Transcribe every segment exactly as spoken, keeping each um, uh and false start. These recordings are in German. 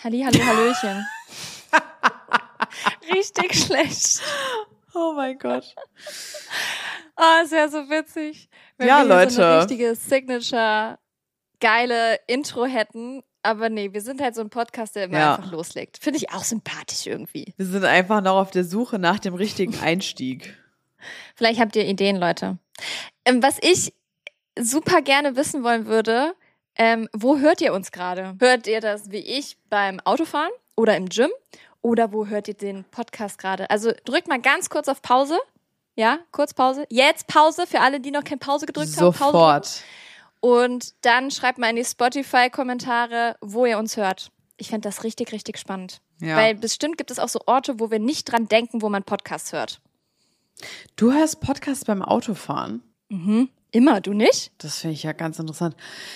Halli, hallo, hallöchen. Richtig schlecht. Oh mein Gott. Oh, ist ja so witzig. Wenn Ja, wir hier Leute. so eine richtige Signature, geile Intro hätten. Aber nee, wir sind halt so ein Podcast, der immer Ja. einfach loslegt. Finde ich auch sympathisch irgendwie. Wir sind einfach noch auf der Suche nach dem richtigen Einstieg. Vielleicht habt ihr Ideen, Leute. Ähm, was ich super gerne wissen wollen würde, ähm, wo hört ihr uns gerade? Hört ihr das wie ich beim Autofahren oder im Gym? Oder wo hört ihr den Podcast gerade? Also drückt mal ganz kurz auf Pause. Ja, kurz Pause. Jetzt Pause für alle, die noch keine Pause gedrückt haben. Pause Sofort. Und dann schreibt mal in die Spotify-Kommentare, wo ihr uns hört. Ich fände das richtig, richtig spannend. Ja. Weil bestimmt gibt es auch so Orte, wo wir nicht dran denken, wo man Podcasts hört. Du hörst Podcasts beim Autofahren? Mhm. Immer, du nicht? Das finde ich ja ganz interessant.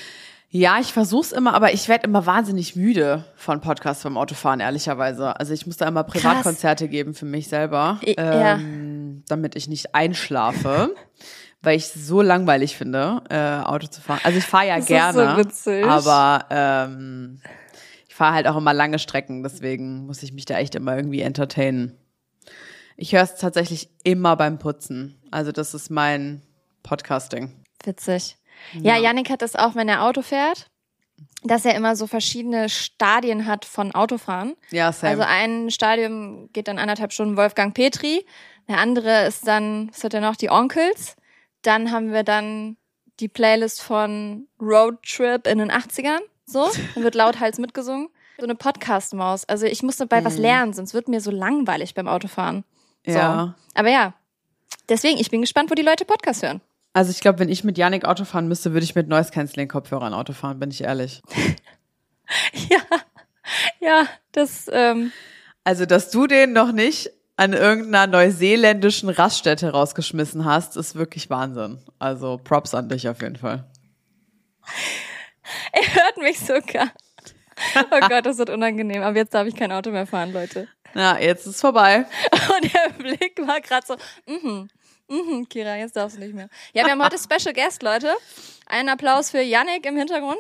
Ja, ich versuch's immer, aber ich werde immer wahnsinnig müde von Podcasts beim Autofahren, ehrlicherweise. Also ich muss da immer Privatkonzerte geben für mich selber, I- ja. ähm, damit ich nicht einschlafe, weil ich es so langweilig finde, äh, Auto zu fahren. Also ich fahre ja Das ist gerne, so witzig. aber ähm, ich fahre halt auch immer lange Strecken, deswegen muss ich mich da echt immer irgendwie entertainen. Ich höre es tatsächlich immer beim Putzen. Also das ist mein Podcasting. Witzig. Ja, Ja. Yannick hat das auch, wenn er Auto fährt, dass er immer so verschiedene Stadien hat von Autofahren. Ja, same. Also ein Stadium geht dann anderthalb Stunden Wolfgang Petri, der andere ist dann, was hat er noch, die Onkels. Dann haben wir dann die Playlist von Road Trip in den achtzigern, so, dann wird lauthals mitgesungen. So eine Podcast-Maus. Also ich muss dabei was lernen, sonst wird mir so langweilig beim Autofahren. So. Ja. Aber ja, deswegen, ich bin gespannt, wo die Leute Podcast hören. Also ich glaube, wenn ich mit Yannick Auto fahren müsste, würde ich mit Noise-Canceling-Kopfhörern Auto fahren, bin ich ehrlich. Ja, ja, das, ähm, Also, dass du den noch nicht an irgendeiner neuseeländischen Raststätte rausgeschmissen hast, ist wirklich Wahnsinn. Also Props an dich auf jeden Fall. er hört mich sogar. Oh Gott, das wird unangenehm. Aber jetzt darf ich kein Auto mehr fahren, Leute. Ja, jetzt ist vorbei. Und der Blick war gerade so, mhm, mhm, Kira, jetzt darfst du nicht mehr. Ja, wir haben heute Special Guest, Leute. Einen Applaus für Yannick im Hintergrund.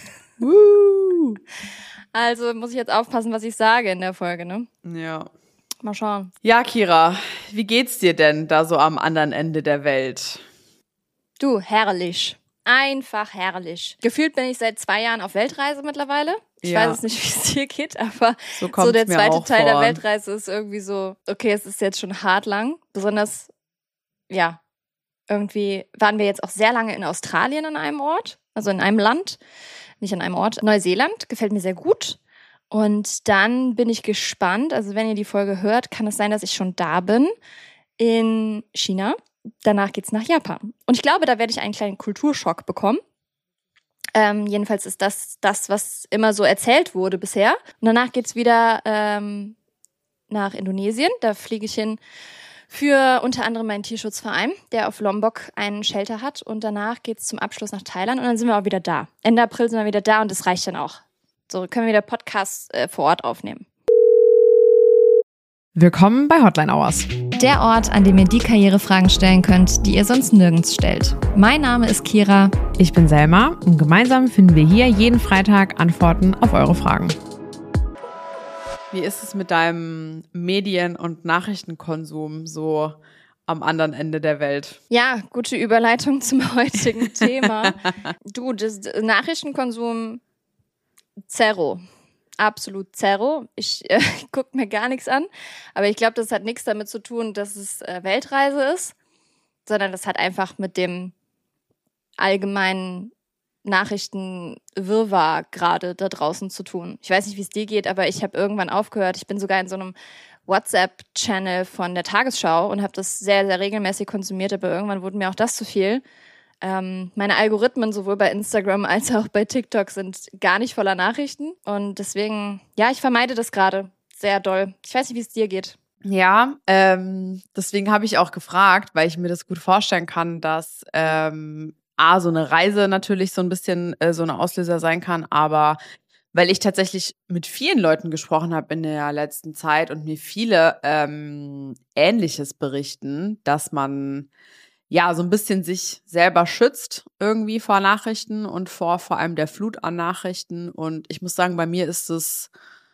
Woo. Also muss ich jetzt aufpassen, was ich sage in der Folge, ne? Ja. Mal schauen. Ja, Kira, wie geht's dir denn da so am anderen Ende der Welt? Du, herrlich. Einfach herrlich. Gefühlt bin ich seit zwei Jahren auf Weltreise mittlerweile. Ich Ja. weiß es nicht, wie es dir geht, aber So so, kommt's der mir zweite auch Teil vor. der Weltreise ist irgendwie so, okay, es ist jetzt schon hart lang. Besonders, ja, irgendwie waren wir jetzt auch sehr lange in Australien an einem Ort, also in einem Land, nicht an einem Ort. Neuseeland gefällt mir sehr gut. Und dann bin ich gespannt, also wenn ihr die Folge hört, kann es sein, dass ich schon da bin, in China. Danach geht's nach Japan. Und ich glaube, da werde ich einen kleinen Kulturschock bekommen. Ähm, jedenfalls ist das das, was immer so erzählt wurde bisher. Und danach geht's wieder ähm, nach Indonesien. Da fliege ich hin für unter anderem meinen Tierschutzverein, der auf Lombok einen Shelter hat. Und danach geht's zum Abschluss nach Thailand und dann sind wir auch wieder da. Ende April sind wir wieder da und das reicht dann auch. So können wir wieder Podcasts äh, vor Ort aufnehmen. Willkommen bei Hotline Hours. Der Ort, an dem ihr die Karrierefragen stellen könnt, die ihr sonst nirgends stellt. Mein Name ist Kira. Ich bin Selma und gemeinsam finden wir hier jeden Freitag Antworten auf eure Fragen. Wie ist es mit deinem Medien- und Nachrichtenkonsum so am anderen Ende der Welt? Ja, gute Überleitung zum heutigen Thema. Du, das Nachrichtenkonsum zero. Absolut zero. Ich äh, gucke mir gar nichts an. Aber ich glaube, das hat nichts damit zu tun, dass es äh, Weltreise ist, sondern das hat einfach mit dem allgemeinen Nachrichtenwirrwarr gerade da draußen zu tun. Ich weiß nicht, wie es dir geht, aber ich habe irgendwann aufgehört. Ich bin sogar in so einem WhatsApp-Channel von der Tagesschau und habe das sehr, sehr regelmäßig konsumiert, aber irgendwann wurde mir auch das zu viel. Ähm, meine Algorithmen sowohl bei Instagram als auch bei TikTok sind gar nicht voller Nachrichten und deswegen, ja, ich vermeide das gerade sehr doll. Ich weiß nicht, wie es dir geht. Ja, ähm, deswegen habe ich auch gefragt, weil ich mir das gut vorstellen kann, dass ähm, A, so eine Reise natürlich so ein bisschen äh, so ein Auslöser sein kann, aber weil ich tatsächlich mit vielen Leuten gesprochen habe in der letzten Zeit und mir viele ähm, Ähnliches berichten, dass man ja so ein bisschen sich selber schützt irgendwie vor Nachrichten und vor vor allem der Flut an Nachrichten. Und ich muss sagen, bei mir ist es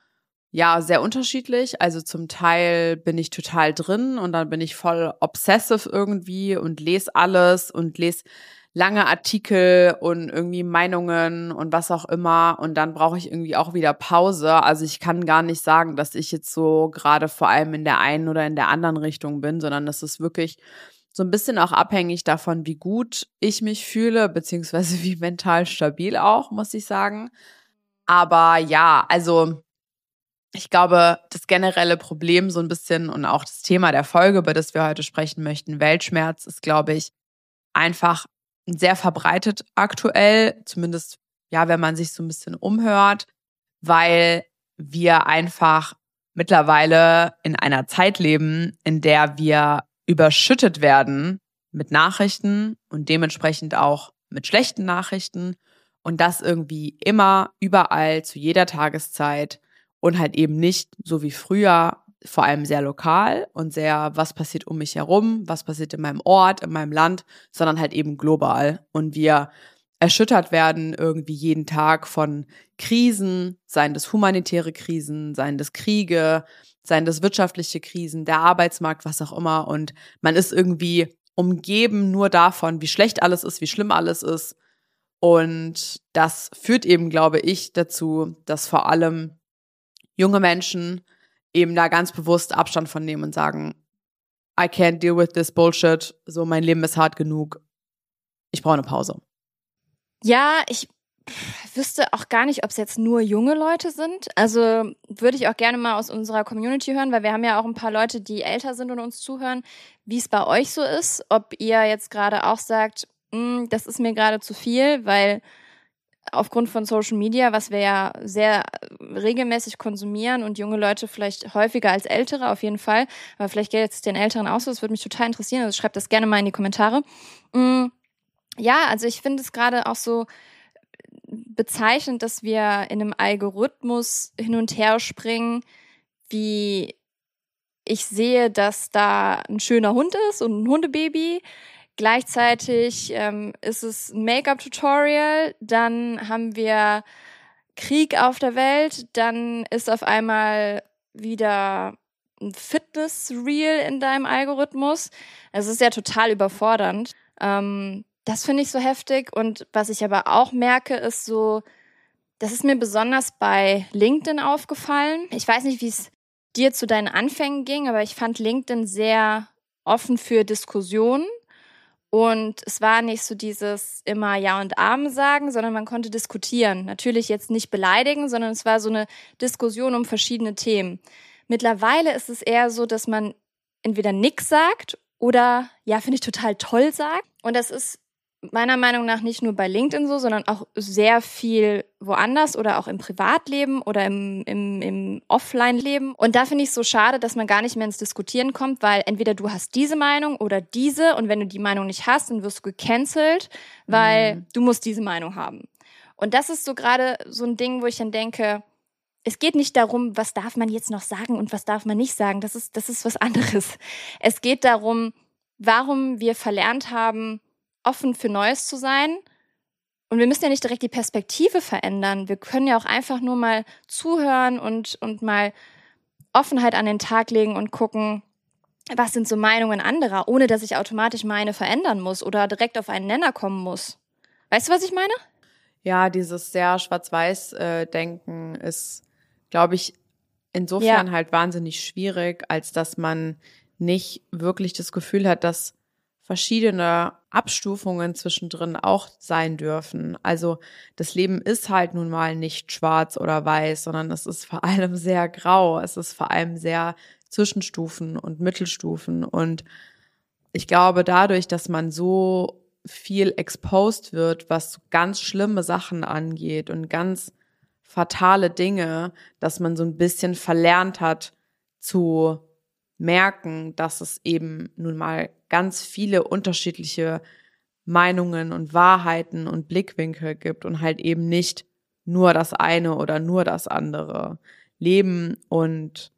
Ja, sehr unterschiedlich. Also zum Teil bin ich total drin und dann bin ich voll obsessive irgendwie und lese alles und lese lange Artikel und irgendwie Meinungen und was auch immer. Und dann brauche ich irgendwie auch wieder Pause. Also ich kann gar nicht sagen, dass ich jetzt so gerade vor allem in der einen oder in der anderen Richtung bin, sondern das ist wirklich so ein bisschen auch abhängig davon, wie gut ich mich fühle, beziehungsweise wie mental stabil auch, muss ich sagen. Aber ja, also ich glaube, das generelle Problem so ein bisschen und auch das Thema der Folge, über das wir heute sprechen möchten, Weltschmerz, ist, glaube ich, einfach sehr verbreitet aktuell, zumindest ja, wenn man sich so ein bisschen umhört, weil wir einfach mittlerweile in einer Zeit leben, in der wir überschüttet werden mit Nachrichten und dementsprechend auch mit schlechten Nachrichten und das irgendwie immer, überall, zu jeder Tageszeit und halt eben nicht so wie früher, vor allem sehr lokal und sehr, was passiert um mich herum, was passiert in meinem Ort, in meinem Land, sondern halt eben global. Und wir erschüttert werden irgendwie jeden Tag von Krisen, seien das humanitäre Krisen, seien das Kriege, seien das wirtschaftliche Krisen, der Arbeitsmarkt, was auch immer. Und man ist irgendwie umgeben nur davon, wie schlecht alles ist, wie schlimm alles ist. Und das führt eben, glaube ich, dazu, dass vor allem junge Menschen eben da ganz bewusst Abstand von nehmen und sagen, I can't deal with this bullshit, so mein Leben ist hart genug, ich brauche eine Pause. Ja, ich wüsste auch gar nicht, ob es jetzt nur junge Leute sind. Also würde ich auch gerne mal aus unserer Community hören, weil wir haben ja auch ein paar Leute, die älter sind und uns zuhören, wie es bei euch so ist, ob ihr jetzt gerade auch sagt, das ist mir gerade zu viel, weil aufgrund von Social Media, was wir ja sehr regelmäßig konsumieren und junge Leute vielleicht häufiger als Ältere, auf jeden Fall, aber vielleicht geht es den Älteren auch so, das würde mich total interessieren, also schreibt das gerne mal in die Kommentare. Ja, also ich finde es gerade auch so bezeichnend, dass wir in einem Algorithmus hin und her springen, wie ich sehe, dass da ein schöner Hund ist und ein Hundebaby. Gleichzeitig ähm, ist es ein Make-up-Tutorial, dann haben wir Krieg auf der Welt, dann ist auf einmal wieder ein Fitness-Reel in deinem Algorithmus. Es ist ja total überfordernd. Ähm, das finde ich so heftig. Und was ich aber auch merke, ist so, das ist mir besonders bei LinkedIn aufgefallen. Ich weiß nicht, wie es dir zu deinen Anfängen ging, aber ich fand LinkedIn sehr offen für Diskussionen. Und es war nicht so dieses immer Ja und Amen sagen, sondern man konnte diskutieren. Natürlich jetzt nicht beleidigen, sondern es war so eine Diskussion um verschiedene Themen. Mittlerweile ist es eher so, dass man entweder nix sagt oder ja, finde ich total toll sagt. Und das ist meiner Meinung nach nicht nur bei LinkedIn so, sondern auch sehr viel woanders oder auch im Privatleben oder im, im, im Offline-Leben. Und da finde ich es so schade, dass man gar nicht mehr ins Diskutieren kommt, weil entweder du hast diese Meinung oder diese und wenn du die Meinung nicht hast, dann wirst du gecancelt, weil mhm. du musst diese Meinung haben. Und das ist so gerade so ein Ding, wo ich dann denke, es geht nicht darum, was darf man jetzt noch sagen und was darf man nicht sagen. Das ist, das ist was anderes. Es geht darum, warum wir verlernt haben, offen für Neues zu sein. Und wir müssen ja nicht direkt die Perspektive verändern. Wir können ja auch einfach nur mal zuhören und, und mal Offenheit an den Tag legen und gucken, was sind so Meinungen anderer, ohne dass ich automatisch meine verändern muss oder direkt auf einen Nenner kommen muss. Weißt du, was ich meine? Ja, dieses sehr schwarz-weiß-Denken ist, glaube ich, insofern ja. halt wahnsinnig schwierig, als dass man nicht wirklich das Gefühl hat, dass verschiedene Abstufungen zwischendrin auch sein dürfen. Also das Leben ist halt nun mal nicht schwarz oder weiß, sondern es ist vor allem sehr grau. Es ist vor allem sehr Zwischenstufen und Mittelstufen. Und ich glaube, dadurch, dass man so viel exposed wird, was ganz schlimme Sachen angeht und ganz fatale Dinge, dass man so ein bisschen verlernt hat zu merken, dass es eben nun mal ganz viele unterschiedliche Meinungen und Wahrheiten und Blickwinkel gibt und halt eben nicht nur das eine oder nur das andere. Leben und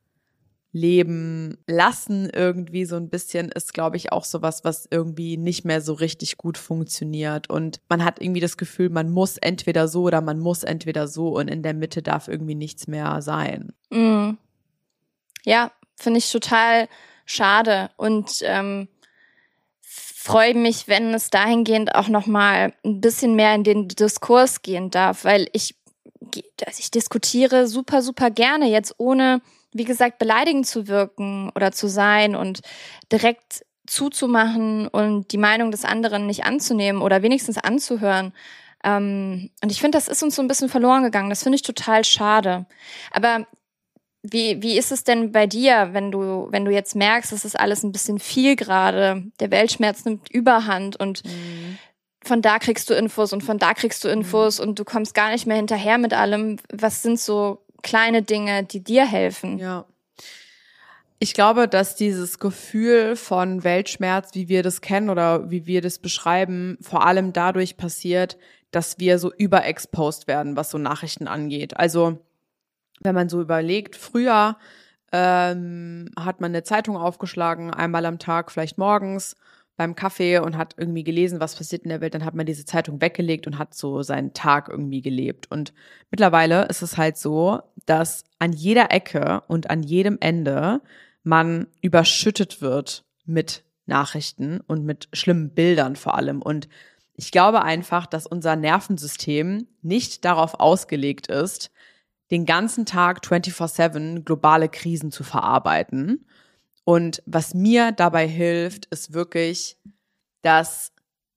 Leben lassen irgendwie so ein bisschen ist, glaube ich, auch sowas, was irgendwie nicht mehr so richtig gut funktioniert. Und man hat irgendwie das Gefühl, man muss entweder so oder man muss entweder so und in der Mitte darf irgendwie nichts mehr sein. Mm. Ja, finde ich total schade und ähm, freue mich, wenn es dahingehend auch nochmal ein bisschen mehr in den Diskurs gehen darf, weil ich, also ich diskutiere super, super gerne, jetzt ohne, wie gesagt, beleidigend zu wirken oder zu sein und direkt zuzumachen und die Meinung des anderen nicht anzunehmen oder wenigstens anzuhören. Ähm, und ich finde, das ist uns so ein bisschen verloren gegangen. Das finde ich total schade. Aber Wie, wie ist es denn bei dir, wenn du, wenn du jetzt merkst, es ist alles ein bisschen viel gerade, der Weltschmerz nimmt Überhand und mhm. von da kriegst du Infos und von da kriegst du Infos mhm. und du kommst gar nicht mehr hinterher mit allem. Was sind so kleine Dinge, die dir helfen? Ja. Ich glaube, dass dieses Gefühl von Weltschmerz, wie wir das kennen oder wie wir das beschreiben, vor allem dadurch passiert, dass wir so überexposed werden, was so Nachrichten angeht. Also wenn man so überlegt, früher ähm, hat man eine Zeitung aufgeschlagen, einmal am Tag, vielleicht morgens beim Kaffee und hat irgendwie gelesen, was passiert in der Welt. Dann hat man diese Zeitung weggelegt und hat so seinen Tag irgendwie gelebt. Und mittlerweile ist es halt so, dass an jeder Ecke und an jedem Ende man überschüttet wird mit Nachrichten und mit schlimmen Bildern vor allem. Und ich glaube einfach, dass unser Nervensystem nicht darauf ausgelegt ist, den ganzen Tag vierundzwanzig sieben globale Krisen zu verarbeiten. Und was mir dabei hilft, ist wirklich, das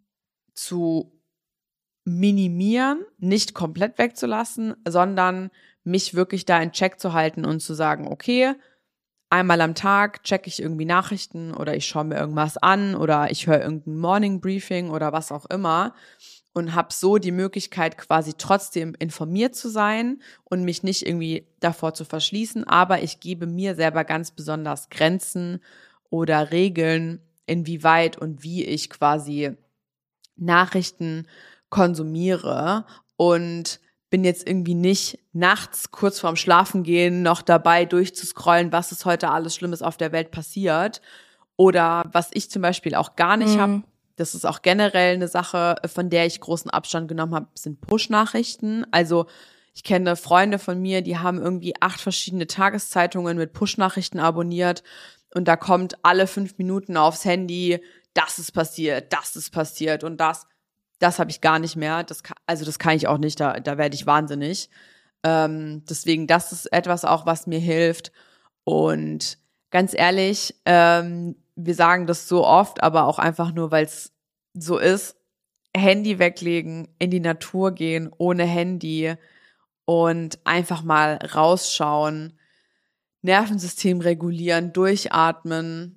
zu minimieren, nicht komplett wegzulassen, sondern mich wirklich da in Check zu halten und zu sagen, okay, einmal am Tag checke ich irgendwie Nachrichten oder ich schaue mir irgendwas an oder ich höre irgendein Morning Briefing oder was auch immer. Und habe so die Möglichkeit, quasi trotzdem informiert zu sein und mich nicht irgendwie davor zu verschließen. Aber ich gebe mir selber ganz besonders Grenzen oder Regeln, inwieweit und wie ich quasi Nachrichten konsumiere. Und bin jetzt irgendwie nicht nachts kurz vorm Schlafengehen noch dabei, durchzuscrollen, was ist heute alles Schlimmes auf der Welt passiert. Oder was ich zum Beispiel auch gar nicht mhm. habe, das ist auch generell eine Sache, von der ich großen Abstand genommen habe, sind Push-Nachrichten. Also ich kenne Freunde von mir, die haben irgendwie acht verschiedene Tageszeitungen mit Push-Nachrichten abonniert und da kommt alle fünf Minuten aufs Handy, das ist passiert, das ist passiert und das. Das habe ich gar nicht mehr. Das kann, also das kann ich auch nicht, da, da werde ich wahnsinnig. Ähm, deswegen, das ist etwas auch, was mir hilft. Und ganz ehrlich, ähm, wir sagen das so oft, aber auch einfach nur, weil es so ist, Handy weglegen, in die Natur gehen, ohne Handy und einfach mal rausschauen, Nervensystem regulieren, durchatmen,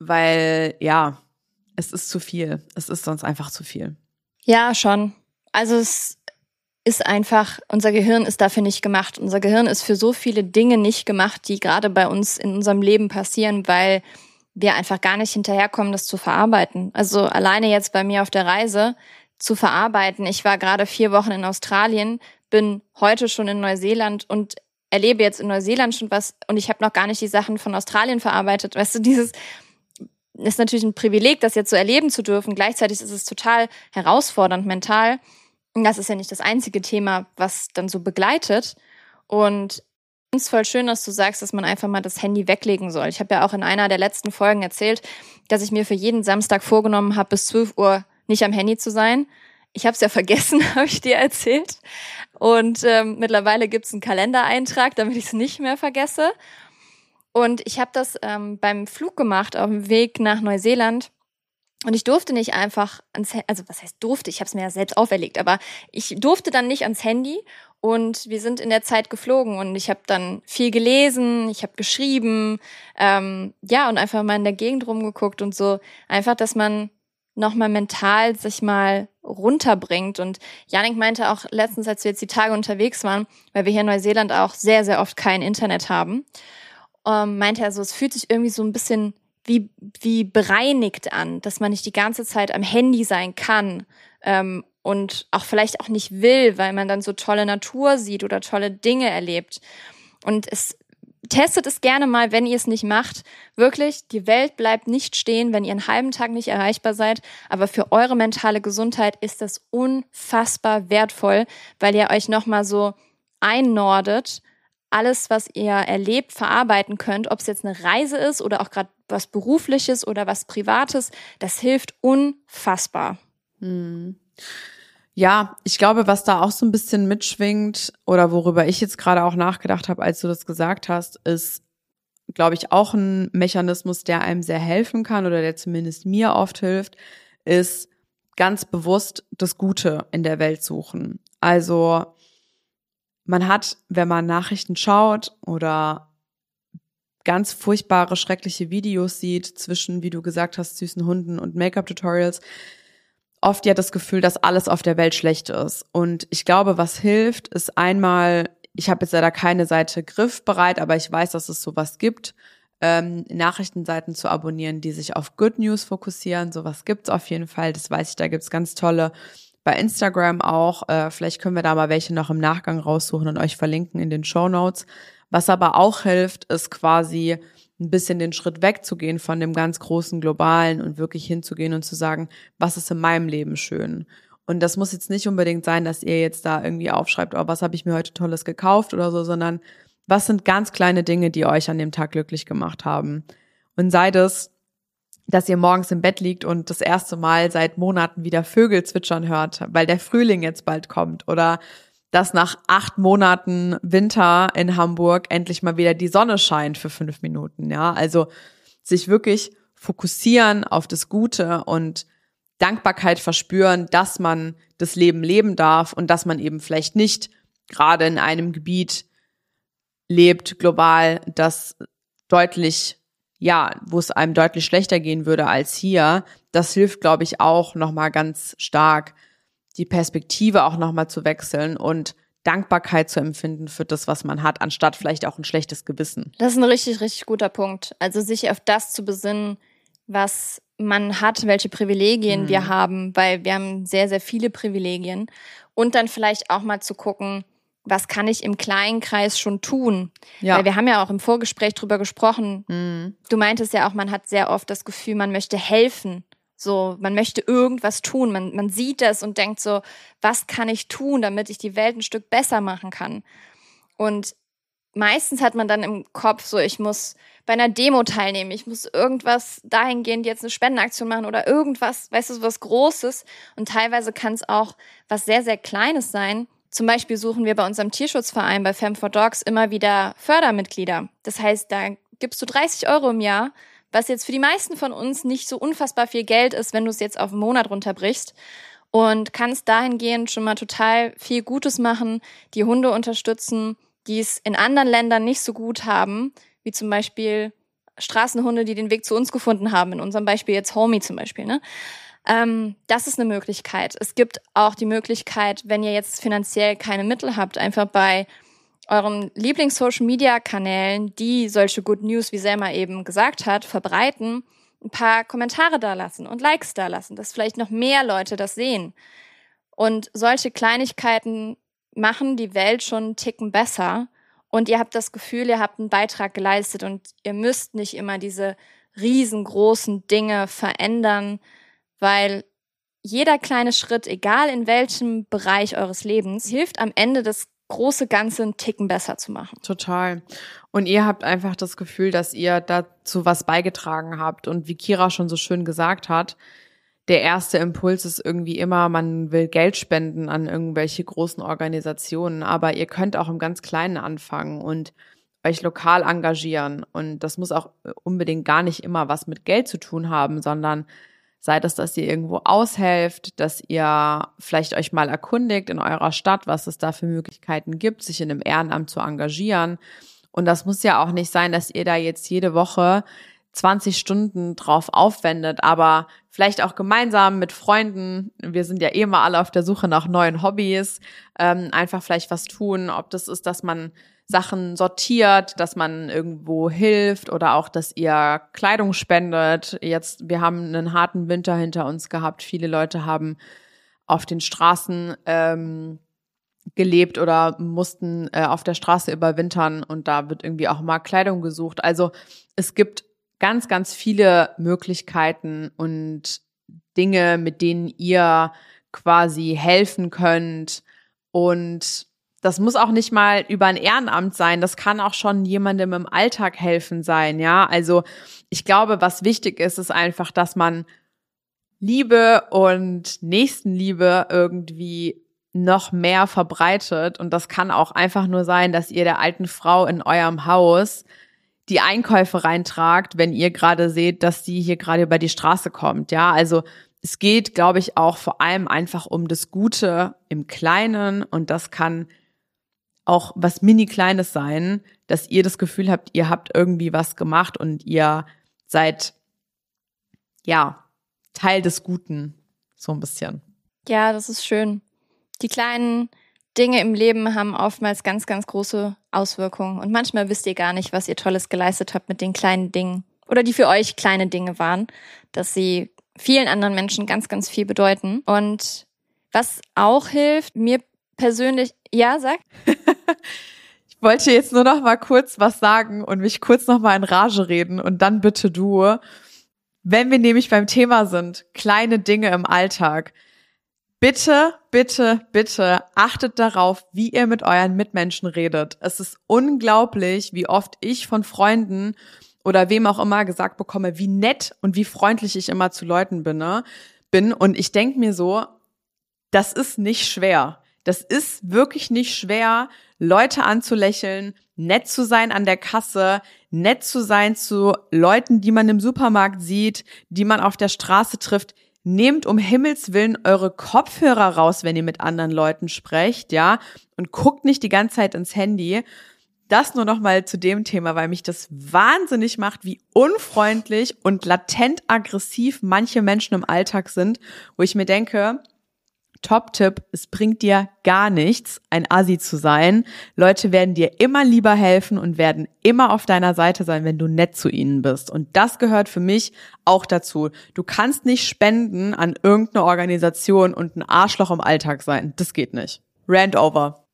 weil ja, es ist zu viel. Es ist sonst einfach zu viel. Ja, schon. Also es ist einfach, unser Gehirn ist dafür nicht gemacht. Unser Gehirn ist für so viele Dinge nicht gemacht, die gerade bei uns in unserem Leben passieren, weil wir einfach gar nicht hinterherkommen, das zu verarbeiten. Also alleine jetzt bei mir auf der Reise zu verarbeiten. Ich war gerade vier Wochen in Australien, bin heute schon in Neuseeland und erlebe jetzt in Neuseeland schon was und ich habe noch gar nicht die Sachen von Australien verarbeitet. Weißt du, dieses ist natürlich ein Privileg, das jetzt so erleben zu dürfen. Gleichzeitig ist es total herausfordernd mental. Und das ist ja nicht das einzige Thema, was dann so begleitet. Und es ist voll schön, dass du sagst, dass man einfach mal das Handy weglegen soll. Ich habe ja auch in einer der letzten Folgen erzählt, dass ich mir für jeden Samstag vorgenommen habe, bis zwölf Uhr nicht am Handy zu sein. Ich habe es ja vergessen, habe ich dir erzählt. Und ähm, mittlerweile gibt es einen Kalendereintrag, damit ich es nicht mehr vergesse. Und ich habe das ähm, beim Flug gemacht, auf dem Weg nach Neuseeland. Und ich durfte nicht einfach ans Handy, also was heißt durfte, ich habe es mir ja selbst auferlegt, aber ich durfte dann nicht ans Handy und wir sind in der Zeit geflogen und ich habe dann viel gelesen, ich habe geschrieben, ähm, ja, und einfach mal in der Gegend rumgeguckt und so. Einfach, dass man nochmal mental sich mal runterbringt. Und Janik meinte auch letztens, als wir jetzt die Tage unterwegs waren, weil wir hier in Neuseeland auch sehr, sehr oft kein Internet haben, ähm, meinte er so, es fühlt sich irgendwie so ein bisschen wie wie bereinigt an, dass man nicht die ganze Zeit am Handy sein kann ähm, und auch vielleicht auch nicht will, weil man dann so tolle Natur sieht oder tolle Dinge erlebt. Und es testet es gerne mal, wenn ihr es nicht macht. Wirklich, die Welt bleibt nicht stehen, wenn ihr einen halben Tag nicht erreichbar seid. Aber für eure mentale Gesundheit ist das unfassbar wertvoll, weil ihr euch nochmal so einnordet alles, was ihr erlebt, verarbeiten könnt, ob es jetzt eine Reise ist oder auch gerade was Berufliches oder was Privates, das hilft unfassbar. Hm. Ja, ich glaube, was da auch so ein bisschen mitschwingt oder worüber ich jetzt gerade auch nachgedacht habe, als du das gesagt hast, ist, glaube ich, auch ein Mechanismus, der einem sehr helfen kann oder der zumindest mir oft hilft, ist ganz bewusst das Gute in der Welt suchen. Also man hat, wenn man Nachrichten schaut oder ganz furchtbare, schreckliche Videos sieht zwischen, wie du gesagt hast, süßen Hunden und Make-up-Tutorials, oft ja das Gefühl, dass alles auf der Welt schlecht ist. Und ich glaube, was hilft, ist einmal, ich habe jetzt leider keine Seite griffbereit, aber ich weiß, dass es sowas gibt, ähm, Nachrichtenseiten zu abonnieren, die sich auf Good News fokussieren. Sowas gibt's auf jeden Fall, das weiß ich, da gibt's ganz tolle. Bei Instagram auch, äh, vielleicht können wir da mal welche noch im Nachgang raussuchen und euch verlinken in den Shownotes. Was aber auch hilft, ist quasi ein bisschen den Schritt wegzugehen von dem ganz großen Globalen und wirklich hinzugehen und zu sagen, was ist in meinem Leben schön? Und das muss jetzt nicht unbedingt sein, dass ihr jetzt da irgendwie aufschreibt, oh, was habe ich mir heute Tolles gekauft oder so, sondern was sind ganz kleine Dinge, die euch an dem Tag glücklich gemacht haben? Und sei das, dass ihr morgens im Bett liegt und das erste Mal seit Monaten wieder Vögel zwitschern hört, weil der Frühling jetzt bald kommt, oder dass nach acht Monaten Winter in Hamburg endlich mal wieder die Sonne scheint für fünf Minuten, ja. Also sich wirklich fokussieren auf das Gute und Dankbarkeit verspüren, dass man das Leben leben darf und dass man eben vielleicht nicht gerade in einem Gebiet lebt, global, das deutlich, ja, wo es einem deutlich schlechter gehen würde als hier. Das hilft, glaube ich, auch nochmal ganz stark, die Perspektive auch nochmal zu wechseln und Dankbarkeit zu empfinden für das, was man hat, anstatt vielleicht auch ein schlechtes Gewissen. Das ist ein richtig, richtig guter Punkt. Also sich auf das zu besinnen, was man hat, welche Privilegien mhm. wir haben, weil wir haben sehr, sehr viele Privilegien. Und dann vielleicht auch mal zu gucken, was kann ich im kleinen Kreis schon tun? Ja. Weil wir haben ja auch im Vorgespräch drüber gesprochen. Mhm. Du meintest ja auch, man hat sehr oft das Gefühl, man möchte helfen. So, man möchte irgendwas tun. Man, man sieht das und denkt so, was kann ich tun, damit ich die Welt ein Stück besser machen kann? Und meistens hat man dann im Kopf so, ich muss bei einer Demo teilnehmen, ich muss irgendwas dahingehend jetzt eine Spendenaktion machen oder irgendwas, weißt du, was Großes. Und teilweise kann es auch was sehr, sehr Kleines sein. Zum Beispiel suchen wir bei unserem Tierschutzverein bei Femme for Dogs immer wieder Fördermitglieder. Das heißt, da gibst du dreißig Euro im Jahr, was jetzt für die meisten von uns nicht so unfassbar viel Geld ist, wenn du es jetzt auf einen Monat runterbrichst, und kannst dahingehend schon mal total viel Gutes machen, die Hunde unterstützen, die es in anderen Ländern nicht so gut haben, wie zum Beispiel Straßenhunde, die den Weg zu uns gefunden haben, in unserem Beispiel jetzt Homie zum Beispiel, ne? Ähm, das ist eine Möglichkeit. Es gibt auch die Möglichkeit, wenn ihr jetzt finanziell keine Mittel habt, einfach bei euren Lieblings-Social-Media-Kanälen, die solche Good News, wie Selma eben gesagt hat, verbreiten, ein paar Kommentare dalassen und Likes dalassen, dass vielleicht noch mehr Leute das sehen. Und solche Kleinigkeiten machen die Welt schon einen Ticken besser. Und ihr habt das Gefühl, ihr habt einen Beitrag geleistet und ihr müsst nicht immer diese riesengroßen Dinge verändern, weil jeder kleine Schritt, egal in welchem Bereich eures Lebens, hilft am Ende, das große Ganze einen Ticken besser zu machen. Total. Und ihr habt einfach das Gefühl, dass ihr dazu was beigetragen habt. Und wie Kira schon so schön gesagt hat, der erste Impuls ist irgendwie immer, man will Geld spenden an irgendwelche großen Organisationen, aber ihr könnt auch im ganz Kleinen anfangen und euch lokal engagieren. Und das muss auch unbedingt gar nicht immer was mit Geld zu tun haben, sondern sei das, dass ihr irgendwo aushelft, dass ihr vielleicht euch mal erkundigt in eurer Stadt, was es da für Möglichkeiten gibt, sich in einem Ehrenamt zu engagieren. Und das muss ja auch nicht sein, dass ihr da jetzt jede Woche zwanzig Stunden drauf aufwendet, aber vielleicht auch gemeinsam mit Freunden, wir sind ja eh mal alle auf der Suche nach neuen Hobbys, ähm, einfach vielleicht was tun, ob das ist, dass man Sachen sortiert, dass man irgendwo hilft oder auch, dass ihr Kleidung spendet. Jetzt, wir haben einen harten Winter hinter uns gehabt. Viele Leute haben auf den Straßen ähm, gelebt oder mussten äh, auf der Straße überwintern und da wird irgendwie auch mal Kleidung gesucht. Also es gibt ganz, ganz viele Möglichkeiten und Dinge, mit denen ihr quasi helfen könnt und Das muss auch nicht mal über ein Ehrenamt sein. Das kann auch schon jemandem im Alltag helfen sein, ja. Also ich glaube, was wichtig ist, ist einfach, dass man Liebe und Nächstenliebe irgendwie noch mehr verbreitet. Und das kann auch einfach nur sein, dass ihr der alten Frau in eurem Haus die Einkäufe reintragt, wenn ihr gerade seht, dass die hier gerade über die Straße kommt, ja. Also es geht, glaube ich, auch vor allem einfach um das Gute im Kleinen, und das kann auch was mini-Kleines sein, dass ihr das Gefühl habt, ihr habt irgendwie was gemacht und ihr seid, ja, Teil des Guten, so ein bisschen. Ja, das ist schön. Die kleinen Dinge im Leben haben oftmals ganz, ganz große Auswirkungen. Und manchmal wisst ihr gar nicht, was ihr Tolles geleistet habt mit den kleinen Dingen. Oder die für euch kleine Dinge waren, dass sie vielen anderen Menschen ganz, ganz viel bedeuten. Und was auch hilft, mir persönlich, ja, sag. Ich wollte jetzt nur noch mal kurz was sagen und mich kurz noch mal in Rage reden und dann bitte du. Wenn wir nämlich beim Thema sind, kleine Dinge im Alltag, bitte, bitte, bitte achtet darauf, wie ihr mit euren Mitmenschen redet. Es ist unglaublich, wie oft ich von Freunden oder wem auch immer gesagt bekomme, wie nett und wie freundlich ich immer zu Leuten bin. Ne? bin. Und ich denke mir so, das ist nicht schwer. Das ist wirklich nicht schwer, Leute anzulächeln, nett zu sein an der Kasse, nett zu sein zu Leuten, die man im Supermarkt sieht, die man auf der Straße trifft. Nehmt um Himmels Willen eure Kopfhörer raus, wenn ihr mit anderen Leuten sprecht, ja, und guckt nicht die ganze Zeit ins Handy. Das nur noch mal zu dem Thema, weil mich das wahnsinnig macht, wie unfreundlich und latent aggressiv manche Menschen im Alltag sind, wo ich mir denke, Top-Tipp, es bringt dir gar nichts, ein Assi zu sein. Leute werden dir immer lieber helfen und werden immer auf deiner Seite sein, wenn du nett zu ihnen bist. Und das gehört für mich auch dazu. Du kannst nicht spenden an irgendeine Organisation und ein Arschloch im Alltag sein. Das geht nicht. Rant over.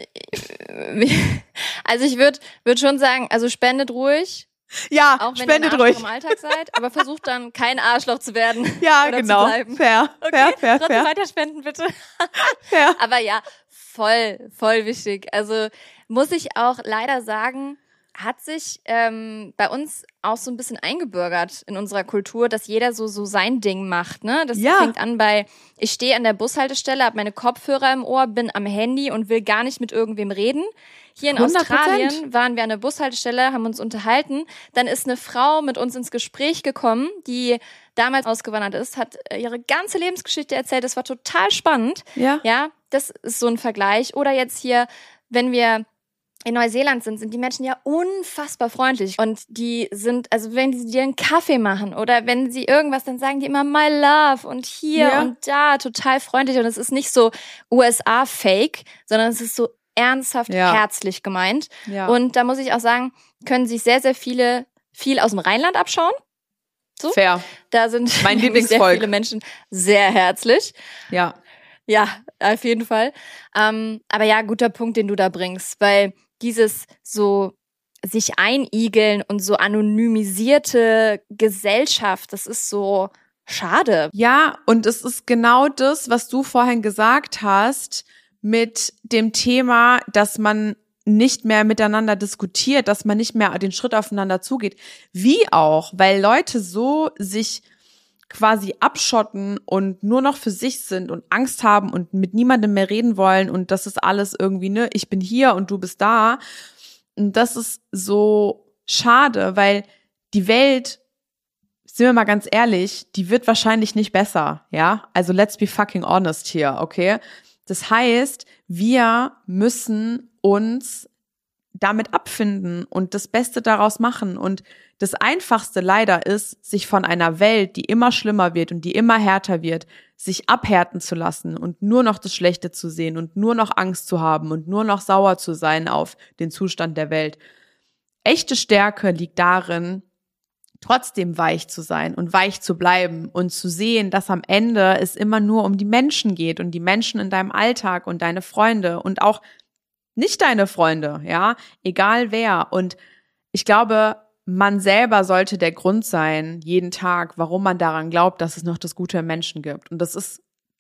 Also ich würde würd schon sagen, also spendet ruhig. Ja, auch wenn spendet ihr ein ruhig. Im Alltag seid, aber versucht dann kein Arschloch zu werden. Ja, oder genau. Zu bleiben. Fair, okay, fair, fair, trotzdem fair. weiter spenden, bitte. Fair. Aber ja, voll, voll wichtig. Also muss ich auch leider sagen, hat sich ähm, bei uns auch so ein bisschen eingebürgert in unserer Kultur, dass jeder so so sein Ding macht. Ne? Das Ja. fängt an bei, ich stehe an der Bushaltestelle, habe meine Kopfhörer im Ohr, bin am Handy und will gar nicht mit irgendwem reden. Hier in hundert Prozent. Australien waren wir an der Bushaltestelle, haben uns unterhalten. Dann ist eine Frau mit uns ins Gespräch gekommen, die damals ausgewandert ist, hat ihre ganze Lebensgeschichte erzählt. Das war total spannend. Ja. Ja, das ist so ein Vergleich. Oder jetzt hier, wenn wir in Neuseeland sind, sind die Menschen ja unfassbar freundlich. Und die sind, also wenn sie dir einen Kaffee machen oder wenn sie irgendwas, dann sagen die immer my love und hier Ja. und da, total freundlich. Und es ist nicht so U S A-Fake, sondern es ist so ernsthaft Ja. herzlich gemeint. Ja. Und da muss ich auch sagen, können sich sehr, sehr viele viel aus dem Rheinland abschauen. So. Fair. Da sind Mein nämlich sehr Lieblingsvolk. viele Menschen sehr herzlich. Ja. Ja, auf jeden Fall. Ähm, aber ja, guter Punkt, den du da bringst, weil dieses so sich einigeln und so anonymisierte Gesellschaft, das ist so schade. Ja, und es ist genau das, was du vorhin gesagt hast, mit dem Thema, dass man nicht mehr miteinander diskutiert, dass man nicht mehr den Schritt aufeinander zugeht. Wie auch, weil Leute so sich quasi abschotten und nur noch für sich sind und Angst haben und mit niemandem mehr reden wollen und das ist alles irgendwie, ne, ich bin hier und du bist da. Und das ist so schade, weil die Welt, sind wir mal ganz ehrlich, die wird wahrscheinlich nicht besser, ja? Also let's be fucking honest hier, okay? Das heißt, wir müssen uns damit abfinden und das Beste daraus machen. Und das Einfachste leider ist, sich von einer Welt, die immer schlimmer wird und die immer härter wird, sich abhärten zu lassen und nur noch das Schlechte zu sehen und nur noch Angst zu haben und nur noch sauer zu sein auf den Zustand der Welt. Echte Stärke liegt darin, trotzdem weich zu sein und weich zu bleiben und zu sehen, dass am Ende es immer nur um die Menschen geht und die Menschen in deinem Alltag und deine Freunde und auch nicht deine Freunde, ja, egal wer. Und ich glaube, man selber sollte der Grund sein, jeden Tag, warum man daran glaubt, dass es noch das Gute im Menschen gibt. Und das ist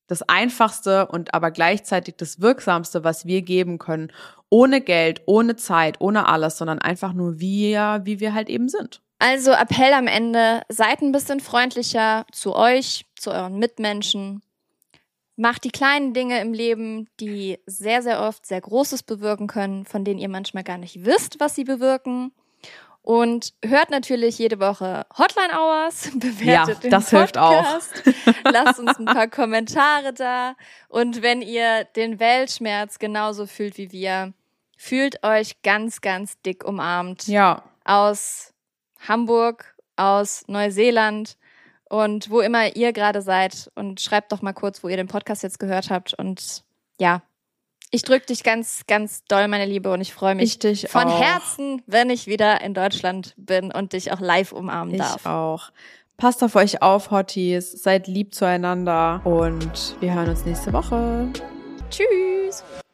das Einfachste und aber gleichzeitig das Wirksamste, was wir geben können. Ohne Geld, ohne Zeit, ohne alles, sondern einfach nur wir, wie wir halt eben sind. Also Appell am Ende, seid ein bisschen freundlicher zu euch, zu euren Mitmenschen. Macht die kleinen Dinge im Leben, die sehr, sehr oft sehr Großes bewirken können, von denen ihr manchmal gar nicht wisst, was sie bewirken. Und hört natürlich jede Woche Hotline Hours, bewertet ja, den das Podcast, hilft auch. lasst uns ein paar Kommentare da. Und wenn ihr den Weltschmerz genauso fühlt wie wir, fühlt euch ganz, ganz dick umarmt. Ja. Aus Hamburg, aus Neuseeland und wo immer ihr gerade seid. Und schreibt doch mal kurz, wo ihr den Podcast jetzt gehört habt. Und ja, ich drücke dich ganz, ganz doll, meine Liebe, und ich freue mich ich dich von auch. Herzen, wenn ich wieder in Deutschland bin und dich auch live umarmen ich darf. Ich auch. Passt auf euch auf, Hotties. Seid lieb zueinander und wir hören uns nächste Woche. Tschüss.